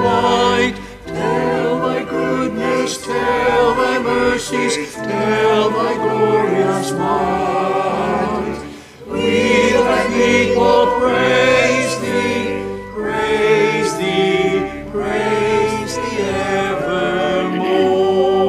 light. Tell thy goodness, tell thy mercies, tell thy glorious might. We thy people praise thee, praise thee, praise thee evermore.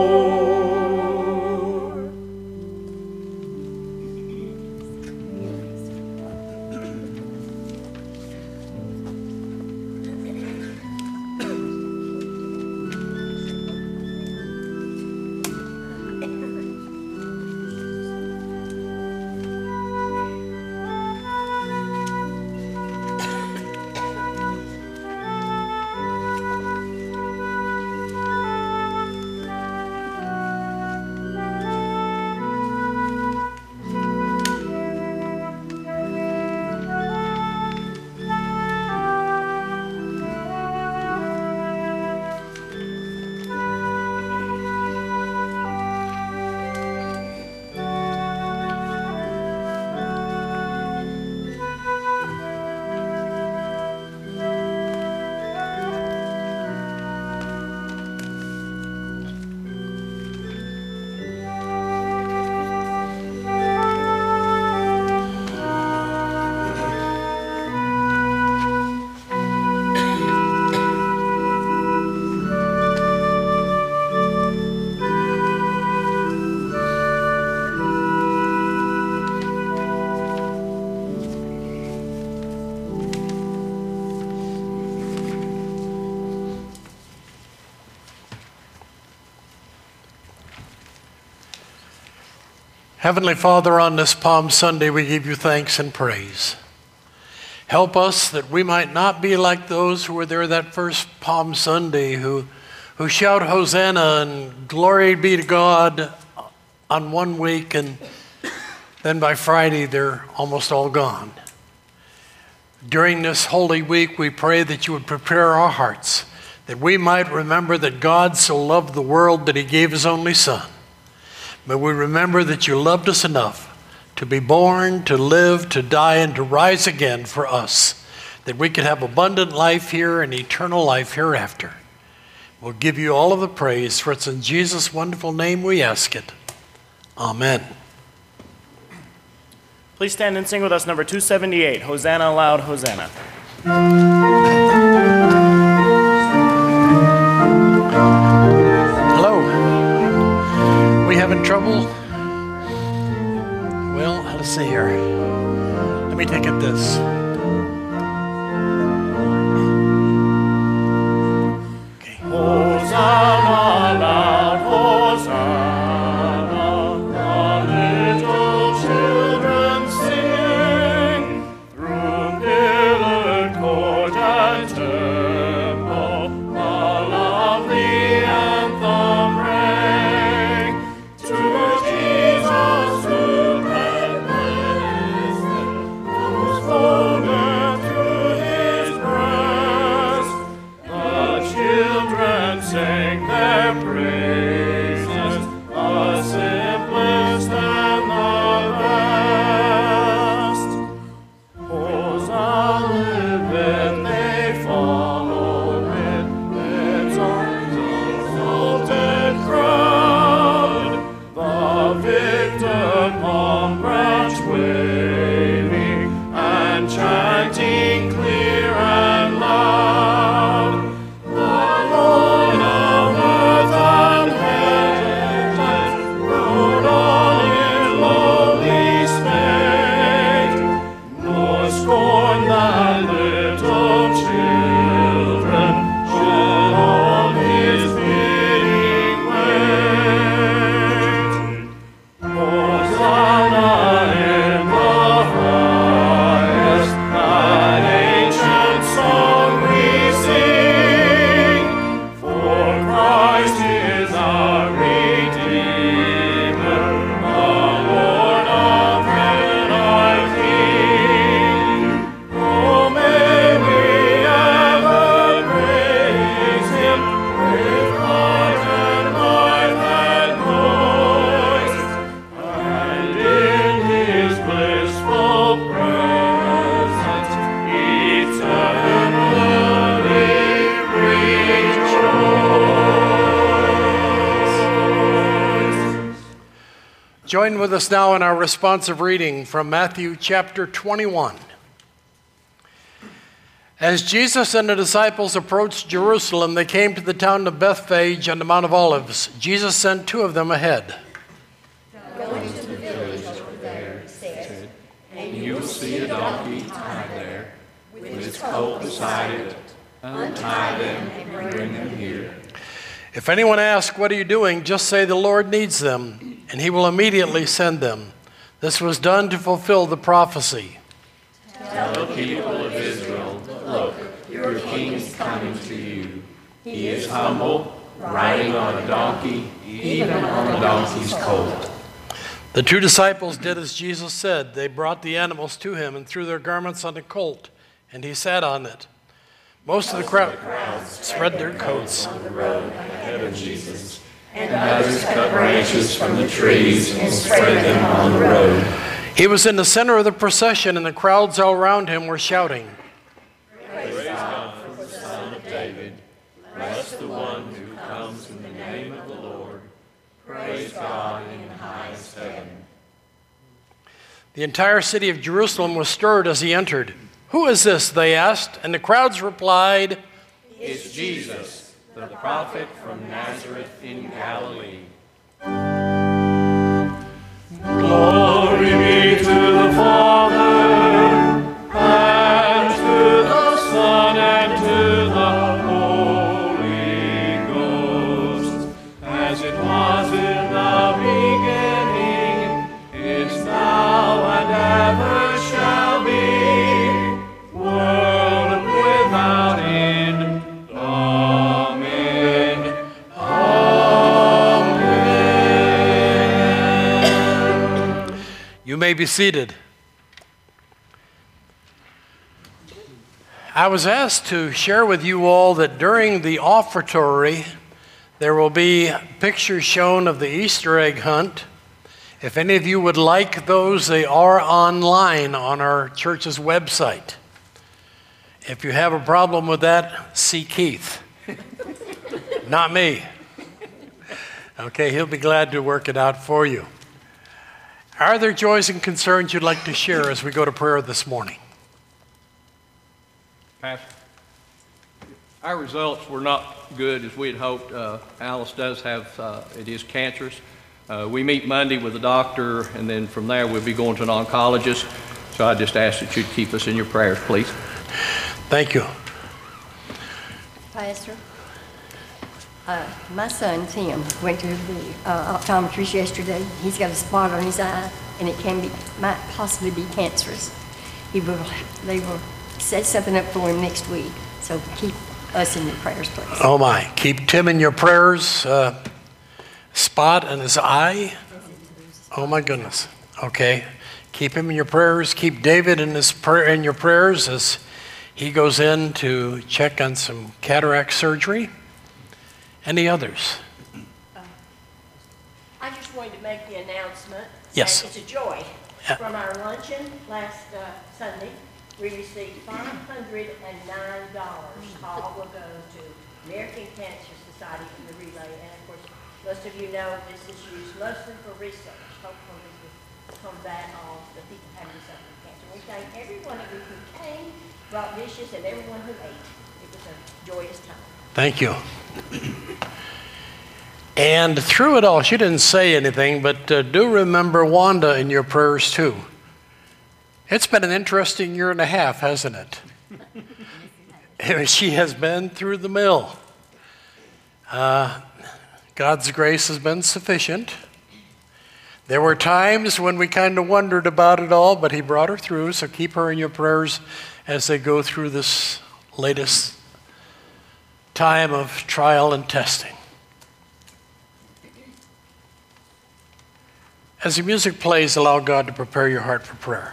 Heavenly Father, on this Palm Sunday, we give you thanks and praise. Help us that we might not be like those who were there that first Palm Sunday who shout Hosanna and glory be to God on one week, and then by Friday they're almost all gone. During this Holy Week, we pray that you would prepare our hearts, that we might remember that God so loved the world that he gave his only Son. May we remember that you loved us enough to be born, to live, to die, and to rise again for us, that we could have abundant life here and eternal life hereafter. We'll give you all of the praise, for it's in Jesus' wonderful name we ask it. Amen. Please stand and sing with us number 278, Hosanna Aloud, Hosanna. Having trouble? Well, let's see here. Let me take it this. Okay. Hosanna loud, Hosanna, the little children sing, through pillared court and temple, a lovely anthem rang. To Jesus who had blessed them, whose Join with us now in our responsive reading from Matthew chapter 21. As Jesus and the disciples approached Jerusalem, they came to the town of Bethphage on the Mount of Olives. Jesus sent two of them ahead. Go into the village over there, he said, and you will see a donkey tied there, with its colt beside it. Untie them and bring them here. If anyone asks, "What are you doing?" just say, "The Lord needs them," and he will immediately send them. This was done to fulfill the prophecy. Tell the people of Israel, look, your king is coming to you. He is humble, riding on a donkey, even on a donkey's colt. The two disciples did as Jesus said. They brought the animals to him and threw their garments on the colt, and he sat on it. Most of the crowd spread their coats on the road ahead of Jesus, and others cut branches from the trees and spread them on the road. He was in the center of the procession, and the crowds all around him were shouting, Praise God for the Son of David. Bless the one who comes in the name of the Lord. Praise God in the highest heaven. The entire city of Jerusalem was stirred as he entered. "Who is this?" they asked, and the crowds replied, It's Jesus, the prophet from Nazareth in Galilee. Glory be to the Father, and to the Son, and to the Holy Ghost, as it was in the beginning, is now, and ever shall be, world without end. Amen. You may be seated. I was asked to share with you all that during the offertory, there will be pictures shown of the Easter egg hunt. If any of you would like those, they are online on our church's website. If you have a problem with that, see Keith, not me. Okay, he'll be glad to work it out for you. Are there joys and concerns you'd like to share as we go to prayer this morning? Pastor, our results were not good as we had hoped. Alice does have, it is cancerous. We meet Monday with the doctor, and then from there we'll be going to an oncologist. So I just ask that you'd keep us in your prayers, please. Thank you. Pastor, my son Tim went to the optometrist yesterday. He's got a spot on his eye, and it might possibly be cancerous. They will set something up for him next week. So keep us in your prayers, please. Oh my, keep Tim in your prayers. Spot in his eye. Oh my goodness. Okay, keep him in your prayers. Keep David in your prayers as he goes in to check on some cataract surgery. Any others? I just wanted to make the announcement. Yes. And it's a joy. Yeah. From our luncheon last Sunday, we received $509. All will go to American Cancer Society for the relay. And of course, most of you know this is used mostly for research. Hopefully this will combat all the people having suffering cancer. We thank every one of you who came, brought dishes, and everyone who ate. It was a joyous time. Thank you. And through it all, she didn't say anything, but do remember Wanda in your prayers too. It's been an interesting year and a half, hasn't it? She has been through the mill. God's grace has been sufficient. There were times when we kind of wondered about it all, but he brought her through, so keep her in your prayers as they go through this latest time of trial and testing. As the music plays, allow God to prepare your heart for prayer.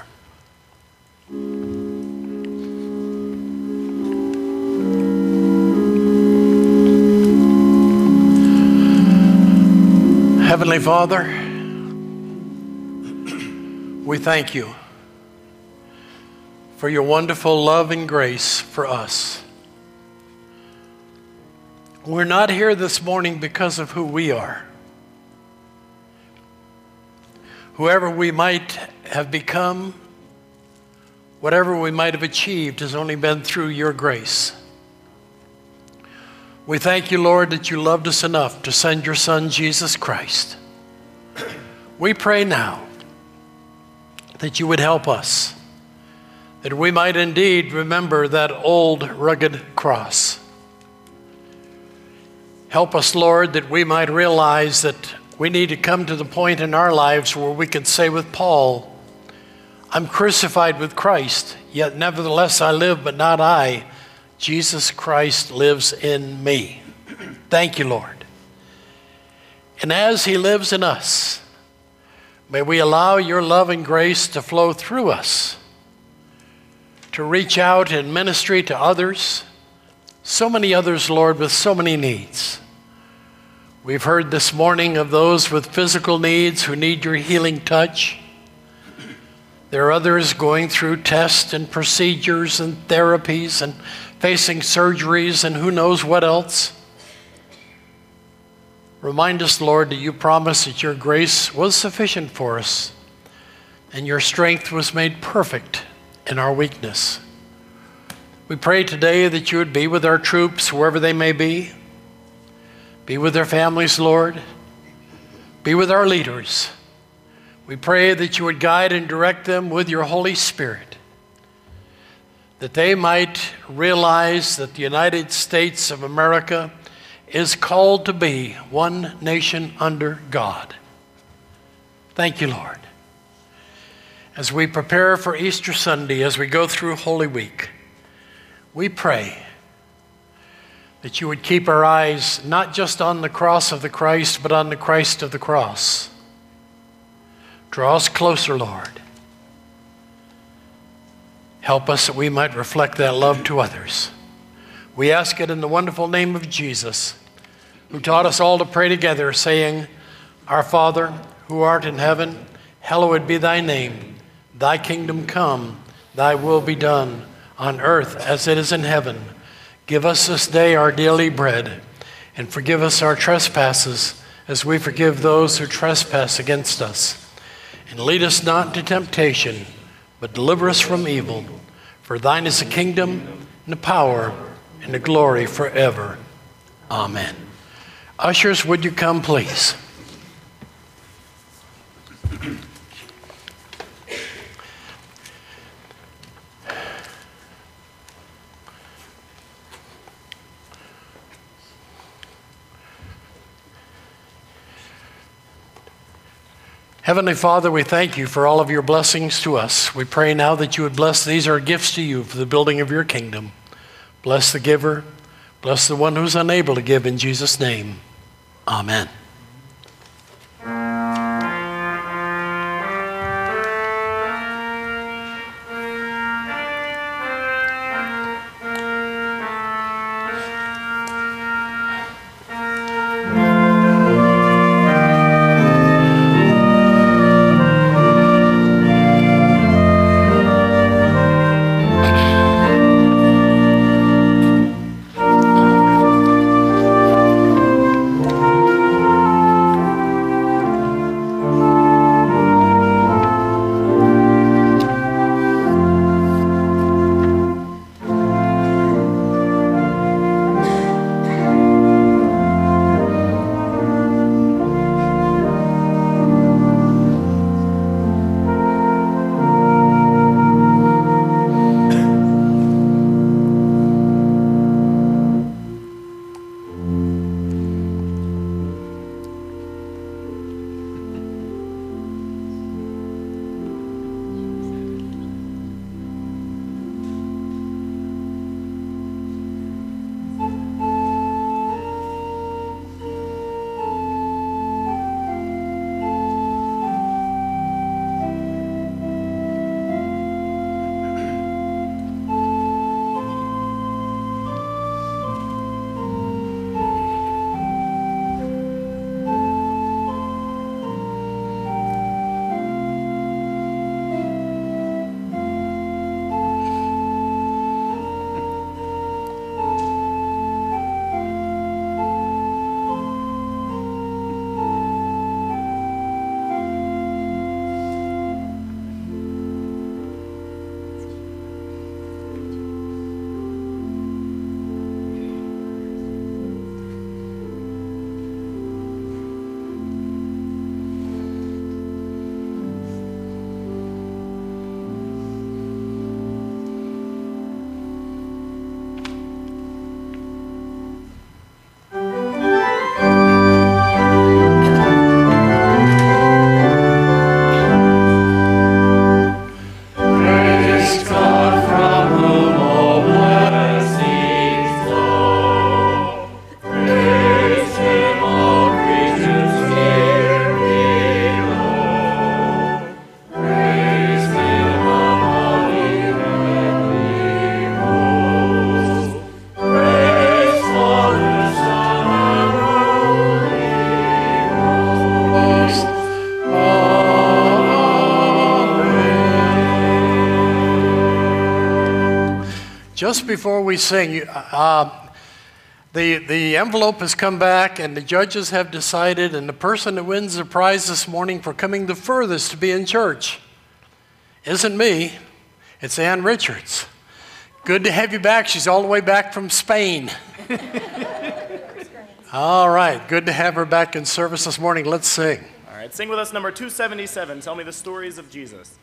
Heavenly Father, we thank you for your wonderful love and grace for us. We're not here this morning because of who we are. Whoever we might have become, whatever we might have achieved has only been through your grace. We thank you, Lord, that you loved us enough to send your Son, Jesus Christ. We pray now that you would help us, that we might indeed remember that old rugged cross. Help us, Lord, that we might realize that we need to come to the point in our lives where we can say with Paul, I'm crucified with Christ, yet nevertheless I live, but not I. Jesus Christ lives in me. Thank you, Lord. And as he lives in us, may we allow your love and grace to flow through us, to reach out in ministry to others, so many others, Lord, with so many needs. We've heard this morning of those with physical needs who need your healing touch. There are others going through tests and procedures and therapies and facing surgeries and who knows what else. Remind us, Lord, that you promised that your grace was sufficient for us and your strength was made perfect in our weakness. We pray today that you would be with our troops, wherever they may be. Be with their families, Lord. Be with our leaders. We pray that you would guide and direct them with your Holy Spirit, that they might realize that the United States of America is called to be one nation under God. Thank you, Lord. As we prepare for Easter Sunday, as we go through Holy Week, we pray that you would keep our eyes not just on the cross of the Christ, but on the Christ of the cross. Draw us closer, Lord. Help us that we might reflect that love to others. We ask it in the wonderful name of Jesus, who taught us all to pray together, saying, Our Father, who art in heaven, hallowed be thy name. Thy kingdom come, thy will be done, on earth as it is in heaven. Give us this day our daily bread, and forgive us our trespasses, as we forgive those who trespass against us. And lead us not into temptation, but deliver us from evil. For thine is the kingdom, and the power, and the glory forever. Amen. Ushers, would you come, please? Heavenly Father, we thank you for all of your blessings to us. We pray now that you would bless these, our gifts to you for the building of your kingdom. Bless the giver. Bless the one who's unable to give, in Jesus' name. Amen. Just before we sing, the envelope has come back and the judges have decided, and the person that wins the prize this morning for coming the furthest to be in church isn't me, it's Ann Richards. Good to have you back. She's all the way back from Spain. All right, good to have her back in service this morning. Let's sing. All right, sing with us number 277, Tell Me the Stories of Jesus.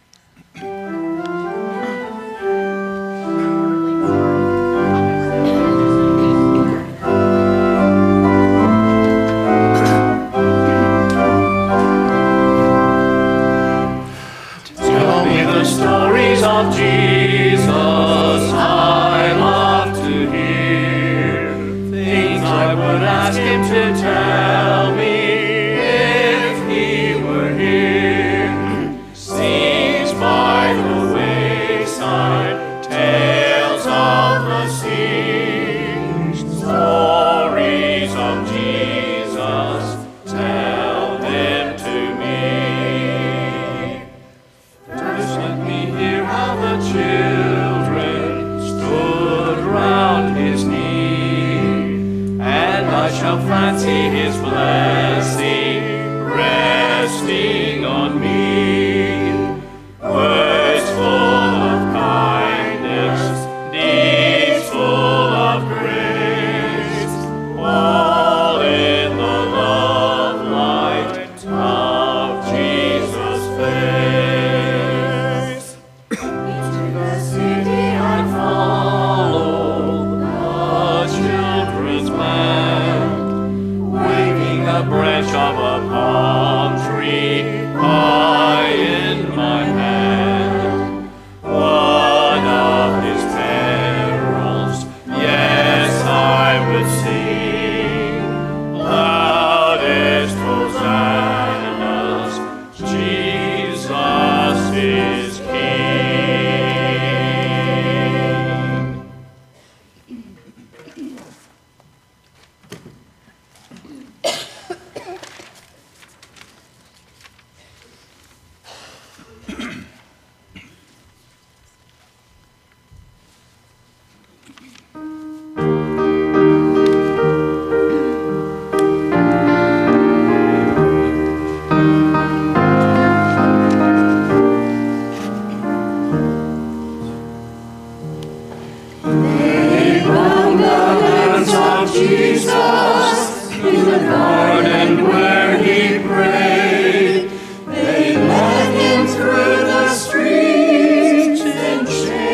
Tell me the stories of Jesus, I love to hear. Things I would ask him to tell me if he were here. Scenes by the wayside, tales of the sea, stories of Jesus, tell them to me. First let me hear how the children stood round his knee, and I shall fancy his blessing resting on me. Words full of kindness, deeds full of grace, all in the love light of Jesus' face. Into the city I follow, the children's band, waving a branch of a palm tree high in my hand. One of his perils, yes, I would sing loudest hosannas, Jesus is King. Jesus in the garden where he prayed. They led him through the streets in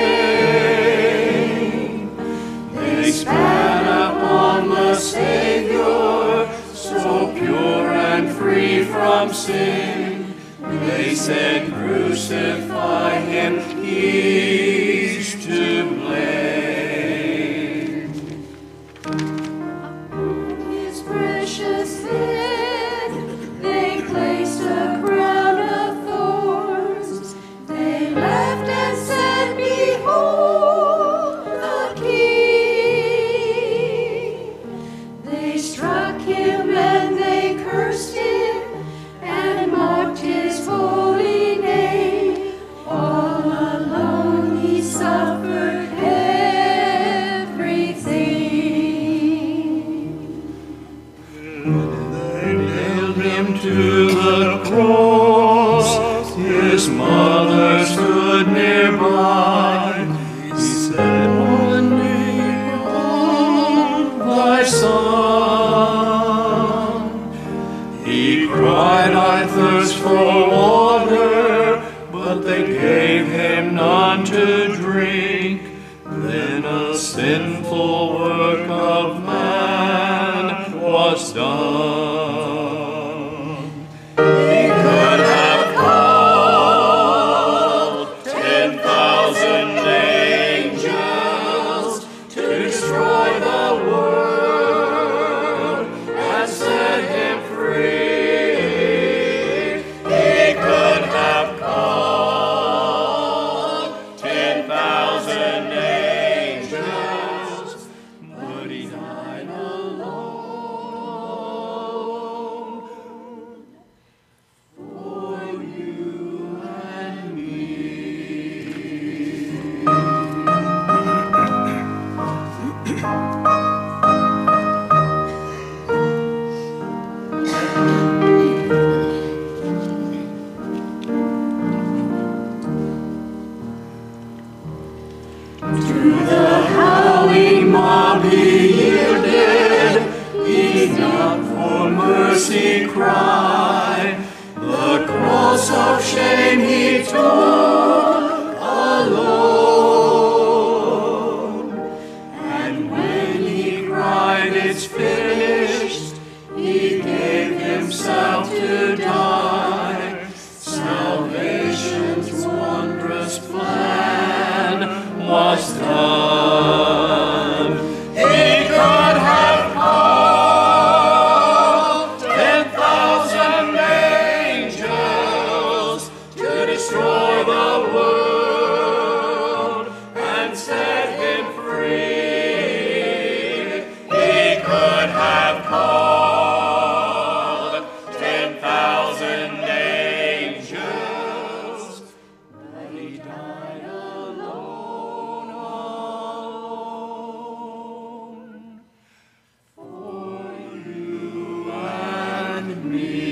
shame. They spat upon the Savior, so pure and free from sin. They said, crucify him, he's to blame. Precious head, they placed a crown of thorns. They left and said, behold the King. They struck him and they cursed him and mocked his holy name. All alone he suffered to the cross, his mother stood nearby. He said, one day, behold thy son. He cried, I thirst for water, but they gave him none to drink. Then a sinful work of man was done. for mercy cry. The cross of shame he took alone. And when he cried, it's finished, he gave himself to die. Salvation's wondrous plan was done. He could have called 10,000 angels to destroy the world and set him free. He could have called 10,000 angels, but he died alone, alone, for you and me.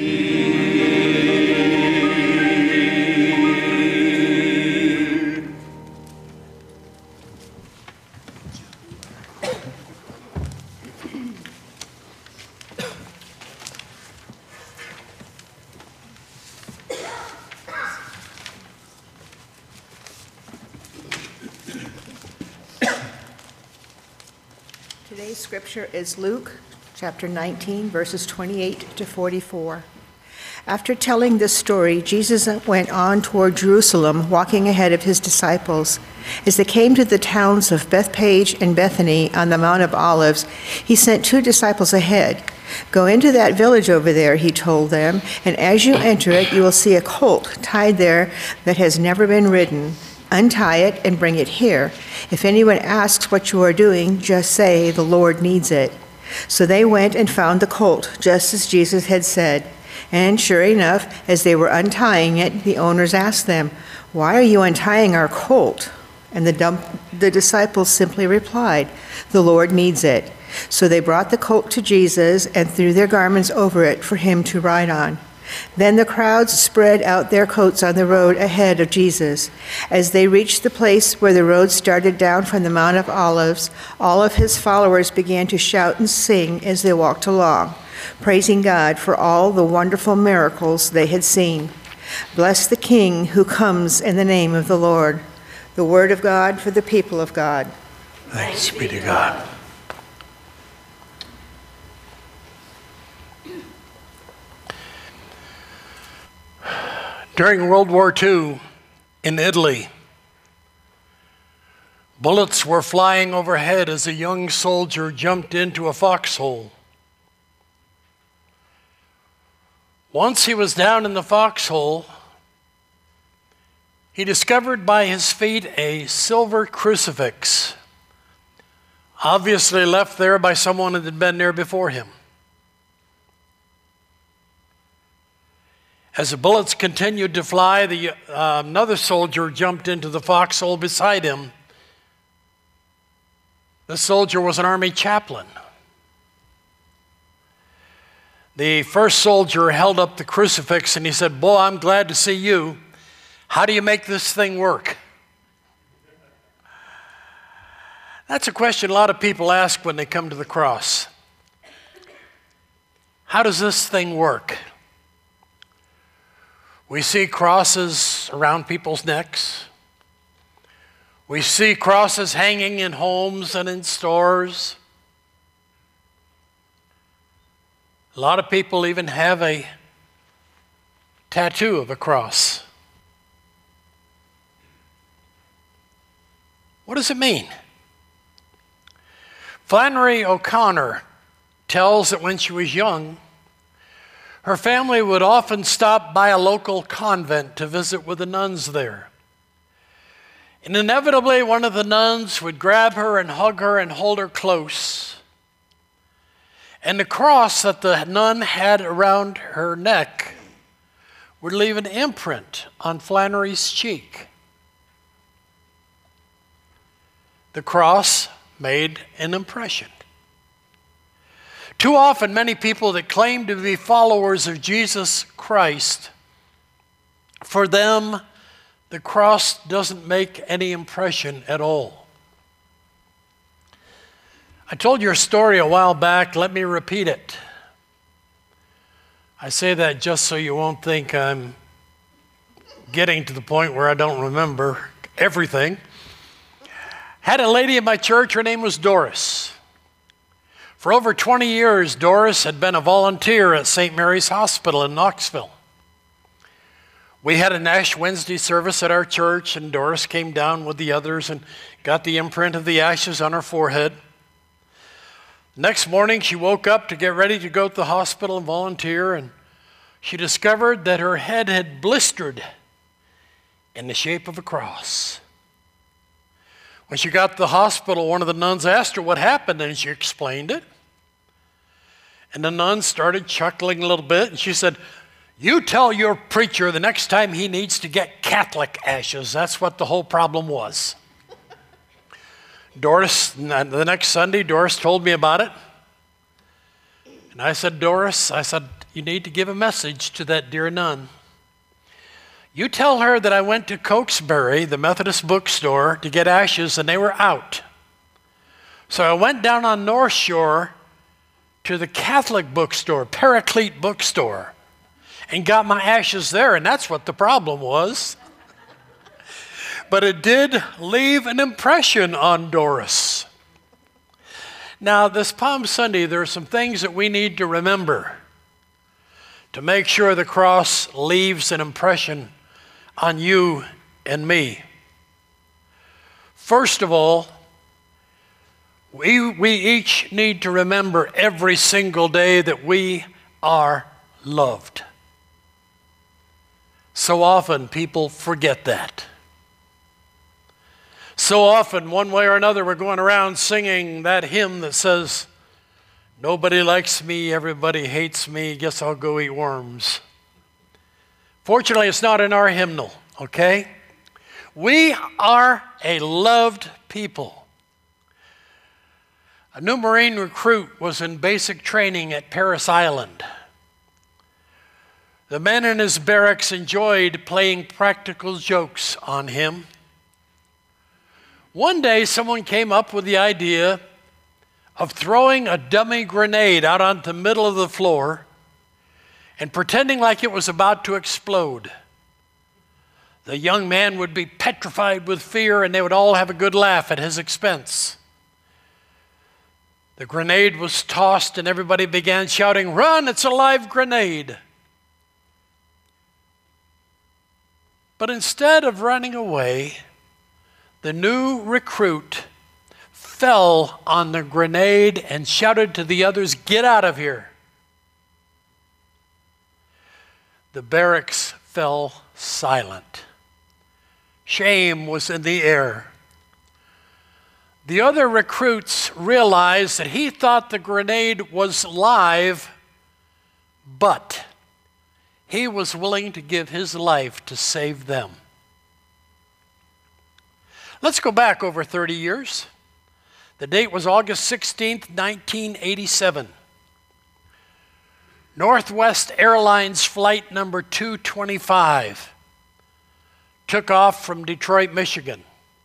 Today's scripture is Luke chapter 19, verses 28 to 44. After telling this story, Jesus went on toward Jerusalem, walking ahead of his disciples. As they came to the towns of Bethphage and Bethany on the Mount of Olives, he sent 2 disciples ahead. Go into that village over there, he told them, and as you enter it, you will see a colt tied there that has never been ridden. Untie it and bring it here. If anyone asks what you are doing, just say, the Lord needs it. So they went and found the colt, just as Jesus had said. And sure enough, as they were untying it, the owners asked them, "Why are you untying our colt?" And the disciples simply replied, "The Lord needs it." So they brought the colt to Jesus and threw their garments over it for him to ride on. Then the crowds spread out their coats on the road ahead of Jesus. As they reached the place where the road started down from the Mount of Olives, all of his followers began to shout and sing as they walked along, praising God for all the wonderful miracles they had seen. Bless the King who comes in the name of the Lord. The word of God for the people of God. Thanks be to God. During World War II in Italy, bullets were flying overhead as a young soldier jumped into a foxhole. Once he was down in the foxhole, he discovered by his feet a silver crucifix, obviously left there by someone that had been there before him. As the bullets continued to fly, another soldier jumped into the foxhole beside him. The soldier was an army chaplain. The first soldier held up the crucifix and he said, "Boy, I'm glad to see you. How do you make this thing work?" That's a question a lot of people ask when they come to the cross. How does this thing work? We see crosses around people's necks. We see crosses hanging in homes and in stores. A lot of people even have a tattoo of a cross. What does it mean? Flannery O'Connor tells that when she was young, her family would often stop by a local convent to visit with the nuns there. And inevitably, one of the nuns would grab her and hug her and hold her close. And the cross that the nun had around her neck would leave an imprint on Flannery's cheek. The cross made an impression. Too often, many people that claim to be followers of Jesus Christ, for them, the cross doesn't make any impression at all. I told you a story a while back. Let me repeat it. I say that just so you won't think I'm getting to the point where I don't remember everything. Had a lady in my church, her name was Doris. For over 20 years, Doris had been a volunteer at St. Mary's Hospital in Knoxville. We had an Ash Wednesday service at our church, and Doris came down with the others and got the imprint of the ashes on her forehead. Next morning, she woke up to get ready to go to the hospital and volunteer, and she discovered that her head had blistered in the shape of a cross. When she got to the hospital, one of the nuns asked her what happened, and she explained it. And the nun started chuckling a little bit, and she said, "You tell your preacher the next time he needs to get Catholic ashes. That's what the whole problem was." Doris, the next Sunday, Doris told me about it. And I said, "Doris," I said, "you need to give a message to that dear nun. You tell her that I went to Cokesbury, the Methodist bookstore, to get ashes, and they were out. So I went down on North Shore to the Catholic bookstore, Paraclete bookstore, and got my ashes there, and that's what the problem was." But it did leave an impression on Doris. Now, this Palm Sunday, there are some things that we need to remember to make sure the cross leaves an impression on you and me. First of all, we each need to remember every single day that we are loved. So often people forget that. So often, one way or another, we're going around singing that hymn that says, "Nobody likes me, everybody hates me, guess I'll go eat worms." Fortunately, it's not in our hymnal, okay? We are a loved people. A new Marine recruit was in basic training at Parris Island. The men in his barracks enjoyed playing practical jokes on him. One day, someone came up with the idea of throwing a dummy grenade out onto the middle of the floor and pretending like it was about to explode. The young man would be petrified with fear, and they would all have a good laugh at his expense. The grenade was tossed, and everybody began shouting, "Run, it's a live grenade!" But instead of running away, the new recruit fell on the grenade and shouted to the others, "Get out of here!" The barracks fell silent. Shame was in the air. The other recruits realized that he thought the grenade was live, but he was willing to give his life to save them. Let's go back over 30 years. The date was August 16th, 1987. Northwest Airlines flight number 225 took off from Detroit, Michigan.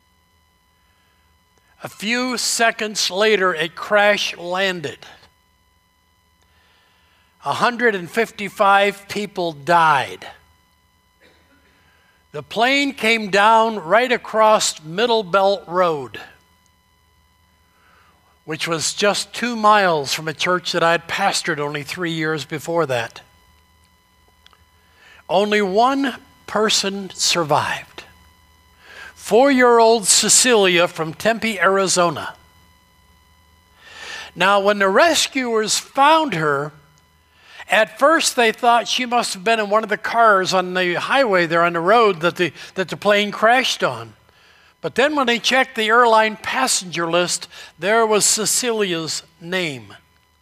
A few seconds later, it crash landed. 155 people died. The plane came down right across Middle Belt Road, which was just 2 miles from a church that I had pastored only 3 years before that. Only one person survived. 4-year-old Cecilia from Tempe, Arizona. Now, when the rescuers found her, at first they thought she must have been in one of the cars on the highway there on the road that the plane crashed on. But then when they checked the airline passenger list, there was Cecilia's name.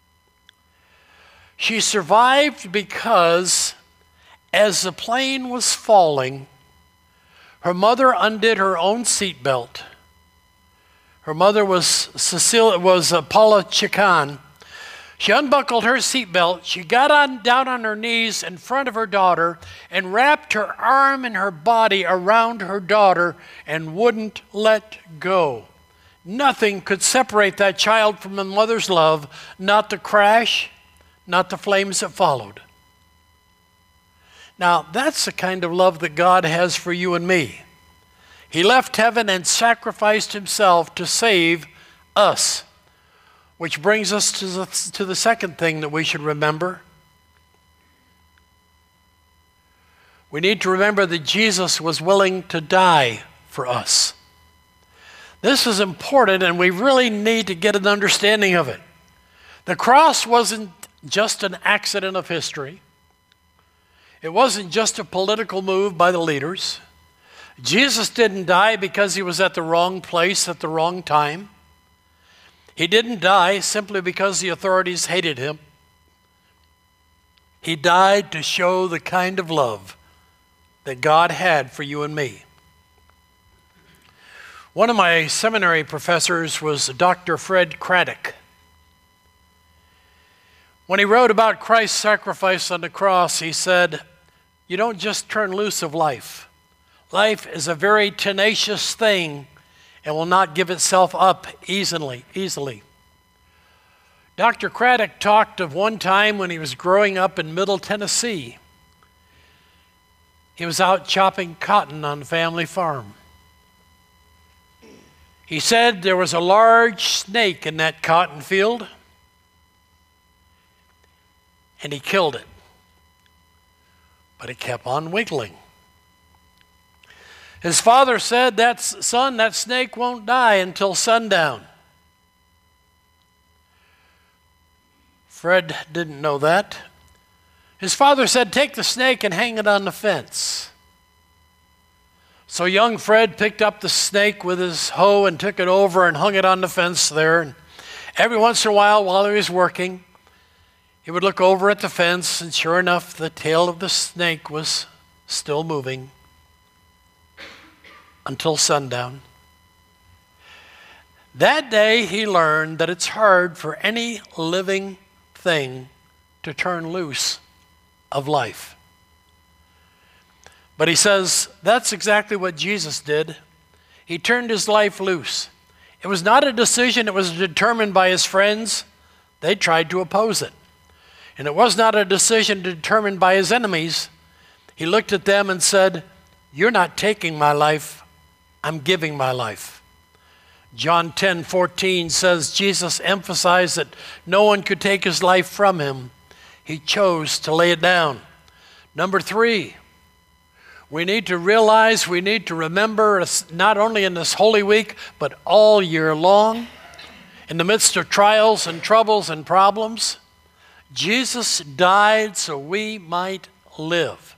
She survived because as the plane was falling, her mother undid her own seatbelt. Her mother was Paula Chacon. She unbuckled her seatbelt. She got down on her knees in front of her daughter and wrapped her arm and her body around her daughter and wouldn't let go. Nothing could separate that child from the mother's love, not the crash, not the flames that followed. Now, that's the kind of love that God has for you and me. He left heaven and sacrificed himself to save us, which brings us to the second thing that we should remember. We need to remember that Jesus was willing to die for us. This is important, and we really need to get an understanding of it. The cross wasn't just an accident of history. It wasn't just a political move by the leaders. Jesus didn't die because he was at the wrong place at the wrong time. He didn't die simply because the authorities hated him. He died to show the kind of love that God had for you and me. One of my seminary professors was Dr. Fred Craddock. When he wrote about Christ's sacrifice on the cross, he said, "You don't just turn loose of life. Life is a very tenacious thing and will not give itself up easily. Dr. Craddock talked of one time when he was growing up in Middle Tennessee. He was out chopping cotton on the family farm. He said there was a large snake in that cotton field, and he killed it. But it kept on wiggling. His father said, "Son, that snake won't die until sundown." Fred didn't know that. His father said, "Take the snake and hang it on the fence." So young Fred picked up the snake with his hoe and took it over and hung it on the fence there. And every once in a while he was working, he would look over at the fence, and sure enough, the tail of the snake was still moving until sundown. That day he learned that it's hard for any living thing to turn loose of life. But he says that's exactly what Jesus did. He turned his life loose. It was not a decision that was determined by his friends. They tried to oppose it. And it was not a decision determined by his enemies. He looked at them and said, "You're not taking my life, I'm giving my life." John 10:14 says Jesus emphasized that no one could take his life from him. He chose to lay it down. Number 3, we need to realize, we need to remember, not only in this Holy Week, but all year long, in the midst of trials and troubles and problems, Jesus died so we might live.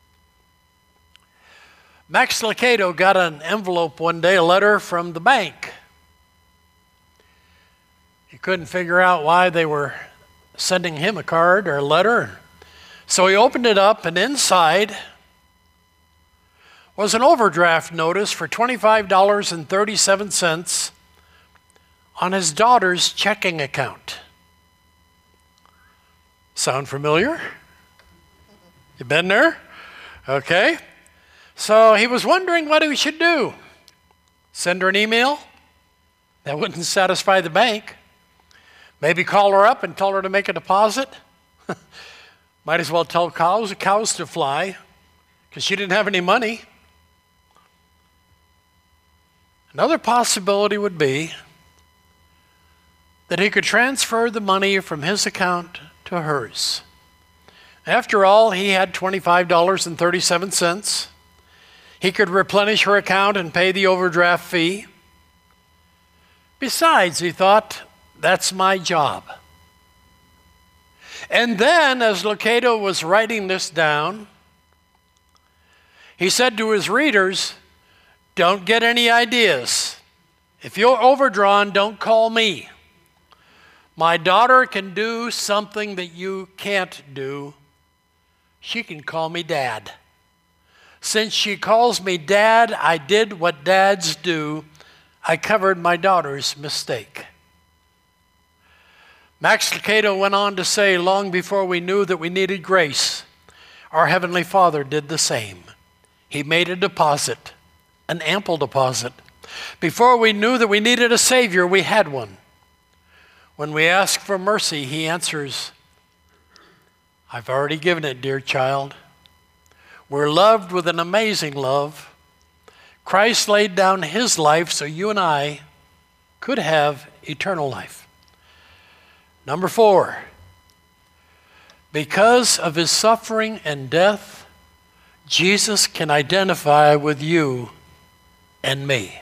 Max Lucado got an envelope one day, a letter from the bank. He couldn't figure out why they were sending him a card or a letter. So he opened it up, and inside was an overdraft notice for $25.37 on his daughter's checking account. Sound familiar? You been there? Okay. So he was wondering what he should do. Send her an email? That wouldn't satisfy the bank. Maybe call her up and tell her to make a deposit? Might as well tell cows to fly, because she didn't have any money. Another possibility would be that he could transfer the money from his account to hers. After all, he had $25.37. He could replenish her account and pay the overdraft fee. Besides, he thought, that's my job. And then, as Lucado was writing this down, he said to his readers, don't get any ideas. If you're overdrawn, don't call me. My daughter can do something that you can't do. She can call me Dad. Since she calls me Dad, I did what dads do. I covered my daughter's mistake. Max Lucado went on to say, long before we knew that we needed grace, our Heavenly Father did the same. He made a deposit, an ample deposit. Before we knew that we needed a Savior, we had one. When we ask for mercy, He answers, I've already given it, dear child. We're loved with an amazing love. Christ laid down his life so you and I could have eternal life. Number 4, because of his suffering and death, Jesus can identify with you and me.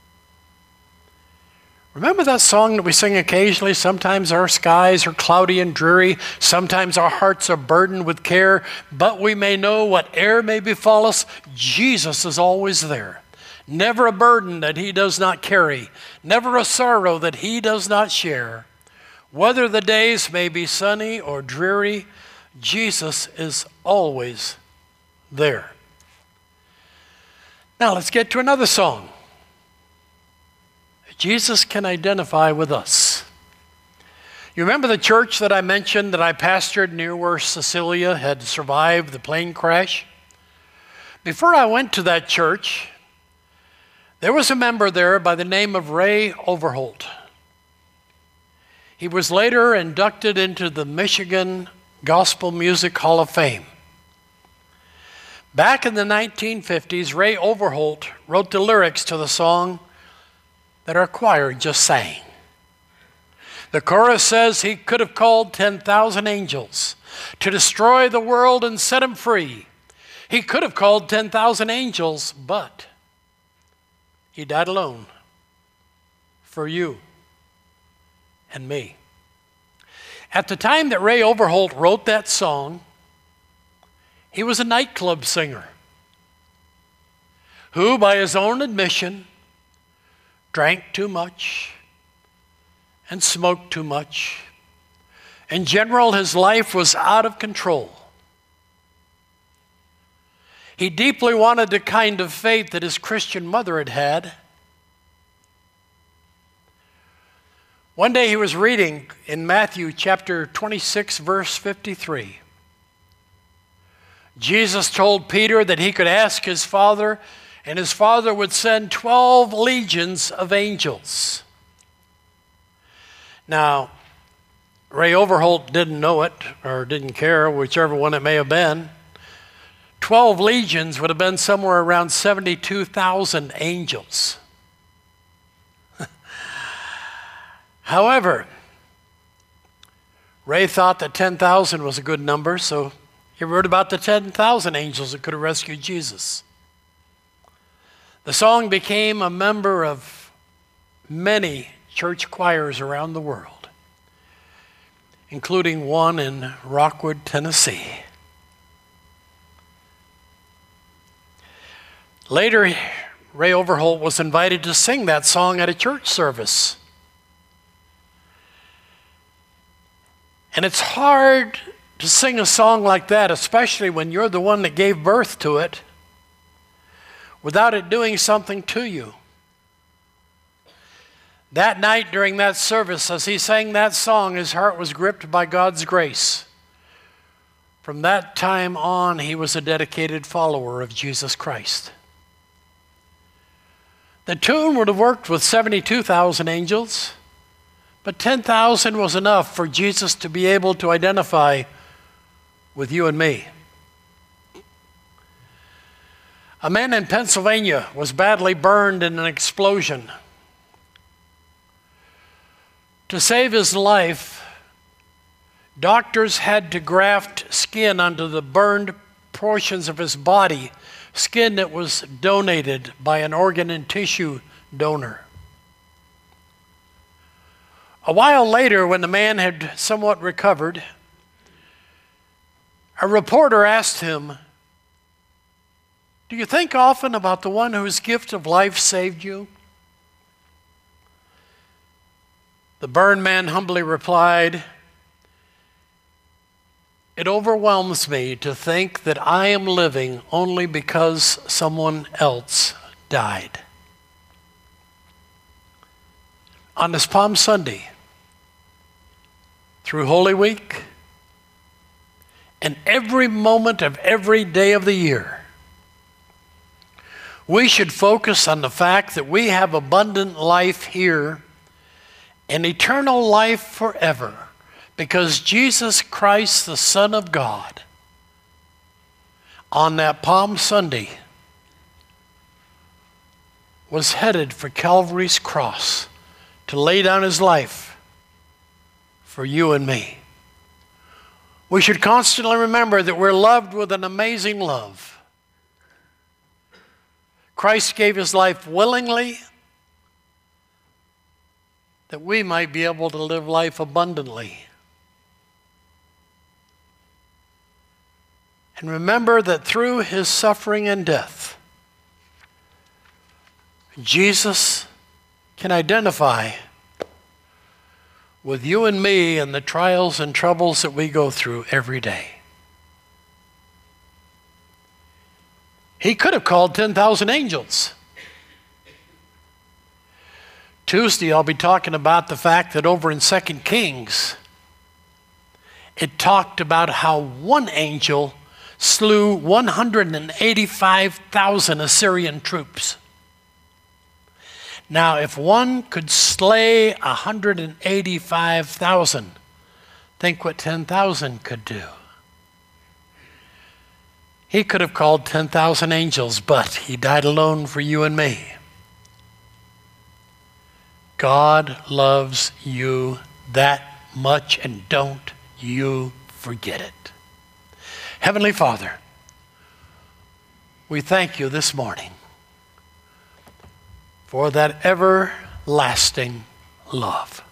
Remember that song that we sing occasionally? Sometimes our skies are cloudy and dreary. Sometimes our hearts are burdened with care. But we may know whate'er may befall us, Jesus is always there. Never a burden that he does not carry. Never a sorrow that he does not share. Whether the days may be sunny or dreary, Jesus is always there. Now let's get to another song. Jesus can identify with us. You remember the church that I mentioned that I pastored near where Cecilia had survived the plane crash? Before I went to that church, there was a member there by the name of Ray Overholt. He was later inducted into the Michigan Gospel Music Hall of Fame. Back in the 1950s, Ray Overholt wrote the lyrics to the song that our choir just sang. The chorus says he could have called 10,000 angels to destroy the world and set him free. He could have called 10,000 angels, but he died alone for you and me. At the time that Ray Overholt wrote that song, he was a nightclub singer who, by his own admission, drank too much and smoked too much. In general, his life was out of control. He deeply wanted the kind of faith that his Christian mother had had. One day he was reading in Matthew chapter 26, verse 53. Jesus told Peter that he could ask his Father, and his Father would send 12 legions of angels. Now, Ray Overholt didn't know it, or didn't care, whichever one it may have been. 12 legions would have been somewhere around 72,000 angels. However, Ray thought that 10,000 was a good number, so he wrote about the 10,000 angels that could have rescued Jesus. The song became a member of many church choirs around the world, including one in Rockwood, Tennessee. Later, Ray Overholt was invited to sing that song at a church service. And it's hard to sing a song like that, especially when you're the one that gave birth to it, without it doing something to you. That night during that service, as he sang that song, his heart was gripped by God's grace. From that time on, he was a dedicated follower of Jesus Christ. The tune would have worked with 72,000 angels, but 10,000 was enough for Jesus to be able to identify with you and me. A man in Pennsylvania was badly burned in an explosion. To save his life, doctors had to graft skin onto the burned portions of his body, skin that was donated by an organ and tissue donor. A while later, when the man had somewhat recovered, a reporter asked him, "Do you think often about the one whose gift of life saved you?" The burned man humbly replied, "It overwhelms me to think that I am living only because someone else died." On this Palm Sunday, through Holy Week, and every moment of every day of the year, we should focus on the fact that we have abundant life here and eternal life forever because Jesus Christ, the Son of God, on that Palm Sunday was headed for Calvary's cross to lay down his life for you and me. We should constantly remember that we're loved with an amazing love. Christ gave his life willingly that we might be able to live life abundantly. And remember that through his suffering and death, Jesus can identify with you and me and the trials and troubles that we go through every day. He could have called 10,000 angels. Tuesday, I'll be talking about the fact that over in 2 Kings, it talked about how one angel slew 185,000 Assyrian troops. Now, if one could slay 185,000, think what 10,000 could do. He could have called 10,000 angels, but he died alone for you and me. God loves you that much, and don't you forget it. Heavenly Father, we thank you this morning for that everlasting love.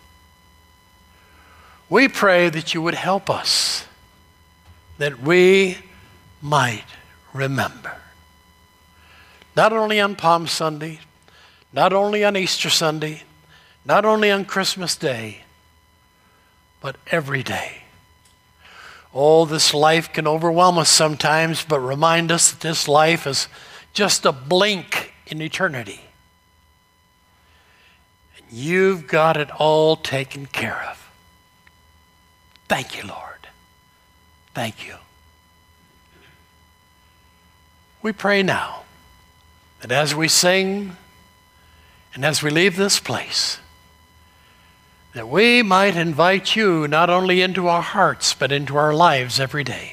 We pray that you would help us, that we might remember, not only on Palm Sunday, not only on Easter Sunday, not only on Christmas Day, but every day. Oh, this life can overwhelm us sometimes, but remind us that this life is just a blink in eternity. And you've got it all taken care of. Thank you, Lord. Thank you. We pray now that as we sing and as we leave this place, that we might invite you not only into our hearts, but into our lives every day.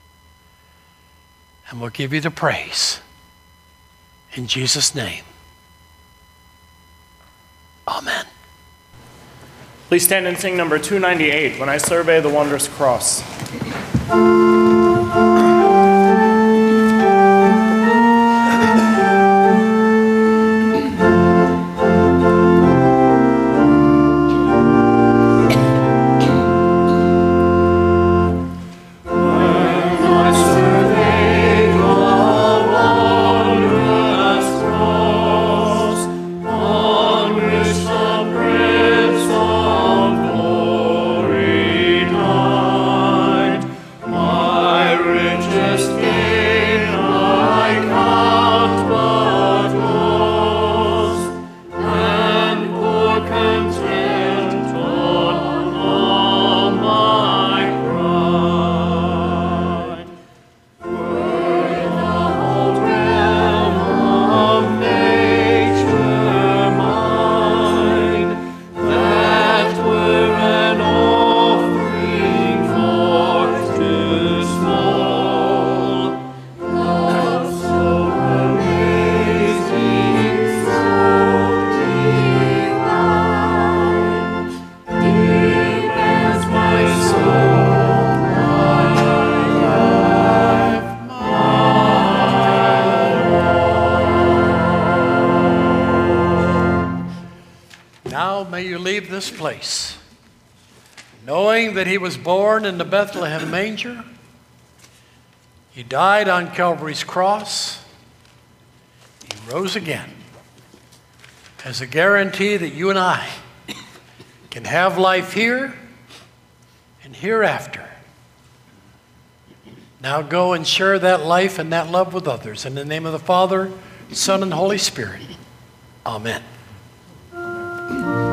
And we'll give you the praise. In Jesus' name, amen. Please stand and sing number 298, When I Survey the Wondrous Cross. This place, knowing that he was born in the Bethlehem manger, he died on Calvary's cross, he rose again as a guarantee that you and I can have life here and hereafter. Now go and share that life and that love with others. In the name of the Father, Son, and Holy Spirit. Amen.